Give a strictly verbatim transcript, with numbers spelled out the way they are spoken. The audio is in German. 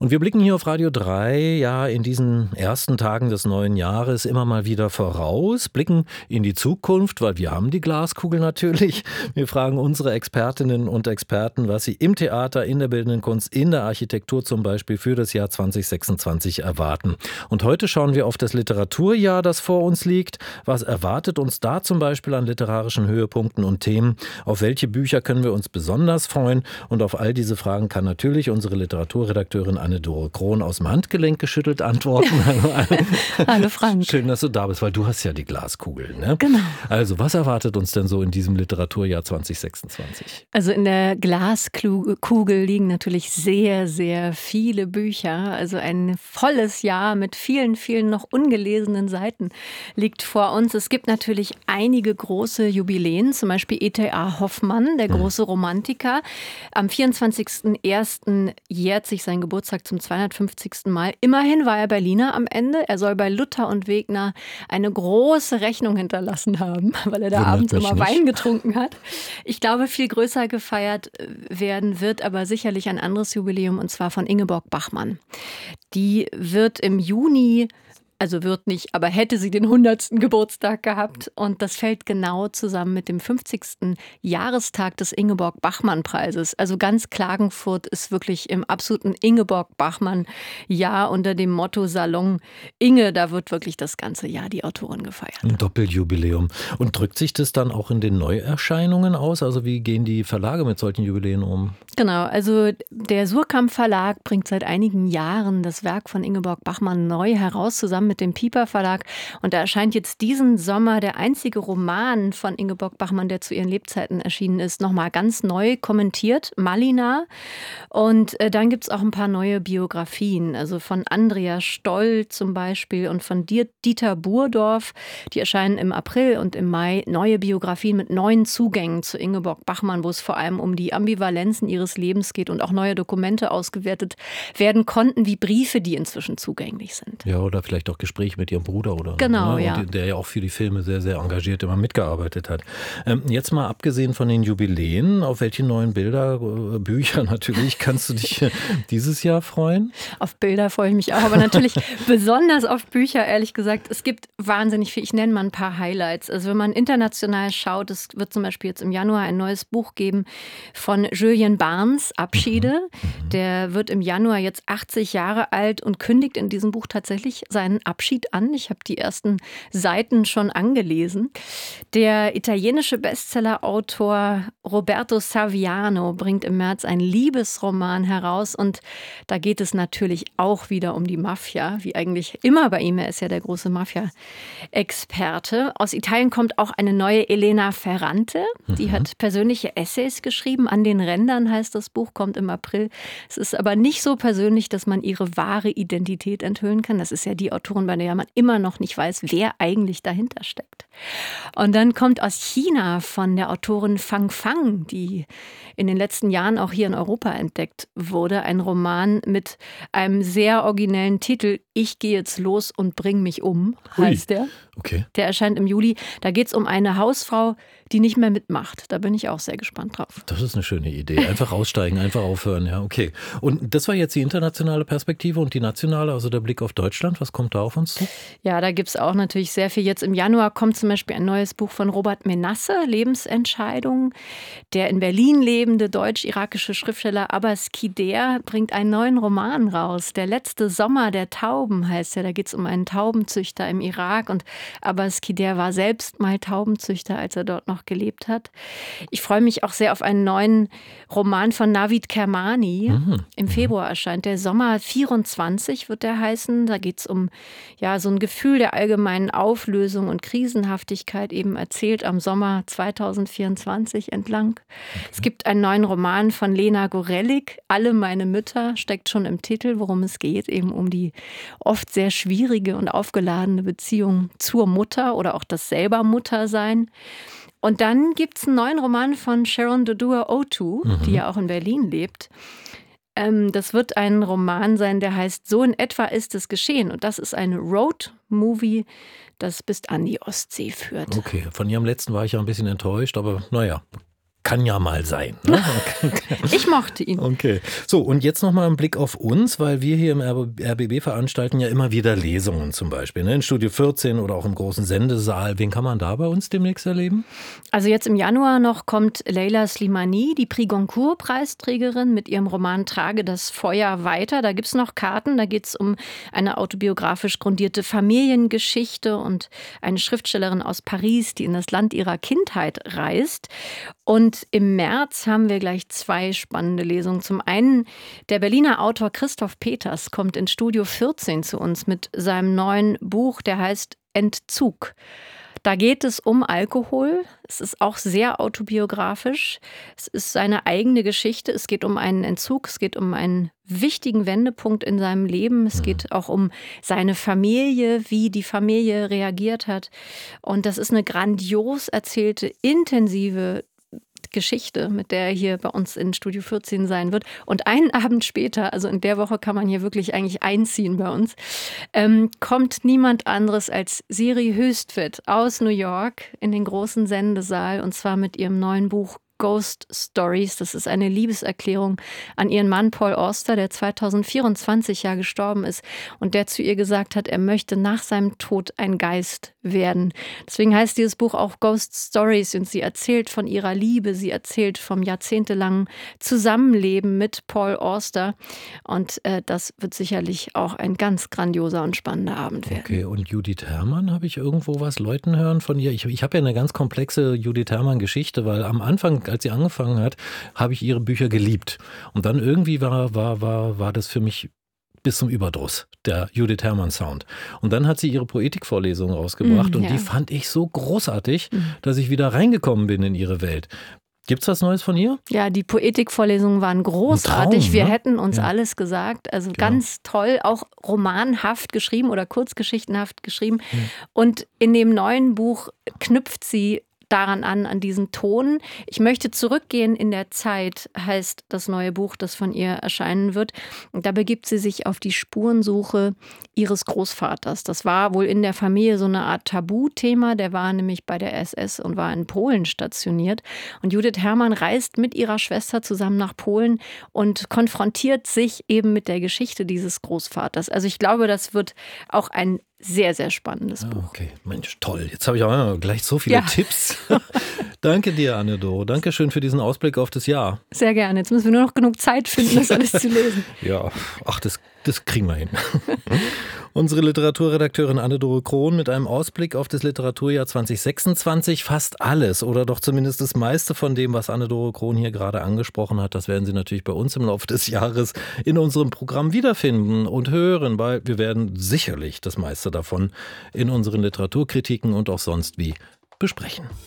Und wir blicken hier auf Radio drei, ja, in diesen ersten Tagen des neuen Jahres immer mal wieder voraus, blicken in die Zukunft, weil wir haben die Glaskugel natürlich. Wir fragen unsere Expertinnen und Experten, was sie im Theater, in der bildenden Kunst, in der Architektur zum Beispiel für das Jahr zwanzig sechsundzwanzig erwarten. Und heute schauen wir auf das Literaturjahr, das vor uns liegt. Was erwartet uns da zum Beispiel an literarischen Höhepunkten und Themen? Auf welche Bücher können wir uns besonders freuen? Und auf all diese Fragen kann natürlich unsere Literaturredakteurin Anne-Dore Krohn aus dem Handgelenk geschüttelt antworten. Hallo Frank. Schön, dass du da bist, weil du hast ja die Glaskugel, ne? Genau. Also, was erwartet uns denn so in diesem Literaturjahr zwanzig sechsundzwanzig? Also in der Glaskugel liegen natürlich sehr, sehr viele Bücher. Also ein volles Jahr mit vielen, vielen noch ungelesenen Seiten liegt vor uns. Es gibt natürlich einige große Jubiläen, zum Beispiel E T A Hoffmann, der große Romantiker. Am vierundzwanzigsten ersten jährt sich sein Geburtstag zum zweihundertfünfzigsten Mal. Immerhin war er Berliner am Ende. Er soll bei Luther und Wegner eine große Rechnung hinterlassen haben, weil er da Wundert abends mich immer nicht. Wein getrunken hat. Ich glaube, viel größer gefeiert werden wird aber sicherlich ein anderes Jubiläum, und zwar von Ingeborg Bachmann. Die wird im Juni, also wird nicht, aber hätte sie den hundertsten Geburtstag gehabt. Und das fällt genau zusammen mit dem fünfzigsten Jahrestag des Ingeborg-Bachmann-Preises. Also ganz Klagenfurt ist wirklich im absoluten Ingeborg-Bachmann-Jahr unter dem Motto Salon Inge. Da wird wirklich das ganze Jahr die Autorin gefeiert. Ein Doppeljubiläum. Und drückt sich das dann auch in den Neuerscheinungen aus? Also wie gehen die Verlage mit solchen Jubiläen um? Genau, also der Surkamp Verlag bringt seit einigen Jahren das Werk von Ingeborg Bachmann neu heraus, zusammen mit dem Piper Verlag. Und da erscheint jetzt diesen Sommer der einzige Roman von Ingeborg Bachmann, der zu ihren Lebzeiten erschienen ist, nochmal ganz neu kommentiert, Malina. Und äh, dann gibt es auch ein paar neue Biografien, also von Andrea Stoll zum Beispiel und von Dieter Burdorf. Die erscheinen im April und im Mai, neue Biografien mit neuen Zugängen zu Ingeborg Bachmann, wo es vor allem um die Ambivalenzen ihres Lebens geht und auch neue Dokumente ausgewertet werden konnten, wie Briefe, die inzwischen zugänglich sind. Ja, oder vielleicht auch Gespräche mit ihrem Bruder oder Genau, ne? ja. Und der ja auch für die Filme sehr, sehr engagiert immer mitgearbeitet hat. Ähm, jetzt mal abgesehen von den Jubiläen, auf welche neuen Bilder, äh, Bücher natürlich, kannst du dich äh, dieses Jahr freuen? Auf Bilder freue ich mich auch, aber natürlich besonders auf Bücher, ehrlich gesagt. Es gibt wahnsinnig viel. Ich nenne mal ein paar Highlights. Also wenn man international schaut, es wird zum Beispiel jetzt im Januar ein neues Buch geben von Julian Barnes, Abschiede. Mhm. Der wird im Januar jetzt achtzig Jahre alt und kündigt in diesem Buch tatsächlich seinen Abschied an. Ich habe die ersten Seiten schon angelesen. Der italienische Bestsellerautor Roberto Saviano bringt im März einen Liebesroman heraus und da geht es natürlich auch wieder um die Mafia, wie eigentlich immer bei ihm. Er ist ja der große Mafia-Experte. Aus Italien kommt auch eine neue Elena Ferrante. Die mhm. hat persönliche Essays geschrieben. An den Rändern heißt das Buch, kommt im April. Es ist aber nicht so persönlich, dass man ihre wahre Identität enthüllen kann. Das ist ja die Autorin, bei der man immer noch nicht weiß, wer eigentlich dahinter steckt. Und dann kommt aus China von der Autorin Fang Fang, die in den letzten Jahren auch hier in Europa entdeckt wurde, ein Roman mit einem sehr originellen Titel, Ich gehe jetzt los und bring mich um, heißt der. Okay. Der erscheint im Juli. Da geht es um eine Hausfrau, die nicht mehr mitmacht. Da bin ich auch sehr gespannt drauf. Das ist eine schöne Idee. Einfach aussteigen, einfach aufhören. Ja, okay. Und das war jetzt die internationale Perspektive und die nationale, also der Blick auf Deutschland. Was kommt da auf uns zu? Ja, da gibt es auch natürlich sehr viel. Jetzt im Januar kommt zum Beispiel ein neues Buch von Robert Menasse, Lebensentscheidungen. Der in Berlin lebende deutsch-irakische Schriftsteller Abbas Kider bringt einen neuen Roman raus. Der letzte Sommer der Tauben heißt er. Da geht es um einen Taubenzüchter im Irak und Abbas Kider war selbst mal Taubenzüchter, als er dort noch gelebt hat. Ich freue mich auch sehr auf einen neuen Roman von Navid Kermani. Mhm. Im Februar erscheint der. Sommer vierundzwanzig wird der heißen. Da geht es um ja, so ein Gefühl der allgemeinen Auflösung und Krisenhaftigkeit, eben erzählt am Sommer zweitausendvierundzwanzig entlang. Okay. Es gibt einen neuen Roman von Lena Gorelick, Alle meine Mütter, steckt schon im Titel, worum es geht, eben um die oft sehr schwierige und aufgeladene Beziehung zur Mutter oder auch das selber Muttersein. Und dann gibt es einen neuen Roman von Sharon Dodua Otu, mhm. die ja auch in Berlin lebt. Ähm, das wird ein Roman sein, der heißt So in etwa ist es geschehen. Und das ist ein Road-Movie, das bis an die Ostsee führt. Okay, von Ihrem letzten war ich ja ein bisschen enttäuscht, aber naja. kann ja mal sein. Ne? Ich mochte ihn. Okay. So, und jetzt nochmal ein Blick auf uns, weil wir hier im R B B veranstalten ja immer wieder Lesungen zum Beispiel. Ne? In Studio vierzehn oder auch im großen Sendesaal. Wen kann man da bei uns demnächst erleben? Also jetzt im Januar noch kommt Leila Slimani, die Prix Goncourt-Preisträgerin, mit ihrem Roman Trage das Feuer weiter. Da gibt es noch Karten. Da geht es um eine autobiografisch grundierte Familiengeschichte und eine Schriftstellerin aus Paris, die in das Land ihrer Kindheit reist. Und im März haben wir gleich zwei spannende Lesungen. Zum einen, der Berliner Autor Christoph Peters kommt in Studio vierzehn zu uns mit seinem neuen Buch, der heißt Entzug. Da geht es um Alkohol. Es ist auch sehr autobiografisch. Es ist seine eigene Geschichte. Es geht um einen Entzug. Es geht um einen wichtigen Wendepunkt in seinem Leben. Es geht auch um seine Familie, wie die Familie reagiert hat. Und das ist eine grandios erzählte, intensive Geschichte, mit der er hier bei uns in Studio vierzehn sein wird. Und einen Abend später, also in der Woche kann man hier wirklich eigentlich einziehen bei uns, ähm, kommt niemand anderes als Siri Hüstvedt aus New York in den großen Sendesaal, und zwar mit ihrem neuen Buch Ghost Stories. Das ist eine Liebeserklärung an ihren Mann Paul Auster, der zweitausendvierundzwanzig ja gestorben ist und der zu ihr gesagt hat, er möchte nach seinem Tod ein Geist werden. Deswegen heißt dieses Buch auch Ghost Stories, und sie erzählt von ihrer Liebe, sie erzählt vom jahrzehntelangen Zusammenleben mit Paul Auster, und äh, das wird sicherlich auch ein ganz grandioser und spannender Abend werden. Okay, und Judith Herrmann, habe ich irgendwo was läuten hören von ihr? Ich, ich habe ja eine ganz komplexe Judith Herrmann-Geschichte, weil am Anfang, als sie angefangen hat, habe ich ihre Bücher geliebt. Und dann irgendwie war, war, war, war das für mich bis zum Überdruss, der Judith Herrmann-Sound. Und dann hat sie ihre Poetikvorlesung rausgebracht, mm, und ja. die fand ich so großartig, mm. dass ich wieder reingekommen bin in ihre Welt. Gibt's was Neues von ihr? Ja, die Poetikvorlesungen waren großartig. Traum, Wir ne? hätten uns ja. alles gesagt. Also genau. ganz toll, auch romanhaft geschrieben oder kurzgeschichtenhaft geschrieben. Mm. Und in dem neuen Buch knüpft sie daran an, an diesen Ton. Ich möchte zurückgehen in der Zeit, heißt das neue Buch, das von ihr erscheinen wird. Und da begibt sie sich auf die Spurensuche ihres Großvaters. Das war wohl in der Familie so eine Art Tabuthema. Der war nämlich bei der S S und war in Polen stationiert. Und Judith Herrmann reist mit ihrer Schwester zusammen nach Polen und konfrontiert sich eben mit der Geschichte dieses Großvaters. Also ich glaube, das wird auch ein sehr, sehr spannendes Buch. Okay, Mensch, toll. Jetzt habe ich auch gleich so viele ja. Tipps. Danke dir, Anne-Doro. Dankeschön für diesen Ausblick auf das Jahr. Sehr gerne. Jetzt müssen wir nur noch genug Zeit finden, das alles zu lesen. Ja, ach, das, das kriegen wir hin. Unsere Literaturredakteurin Anne-Doro Krohn mit einem Ausblick auf das Literaturjahr zwanzig sechsundzwanzig. Fast alles oder doch zumindest das meiste von dem, was Anne-Doro Krohn hier gerade angesprochen hat, das werden Sie natürlich bei uns im Laufe des Jahres in unserem Programm wiederfinden und hören, weil wir werden sicherlich das meiste davon in unseren Literaturkritiken und auch sonst wie besprechen.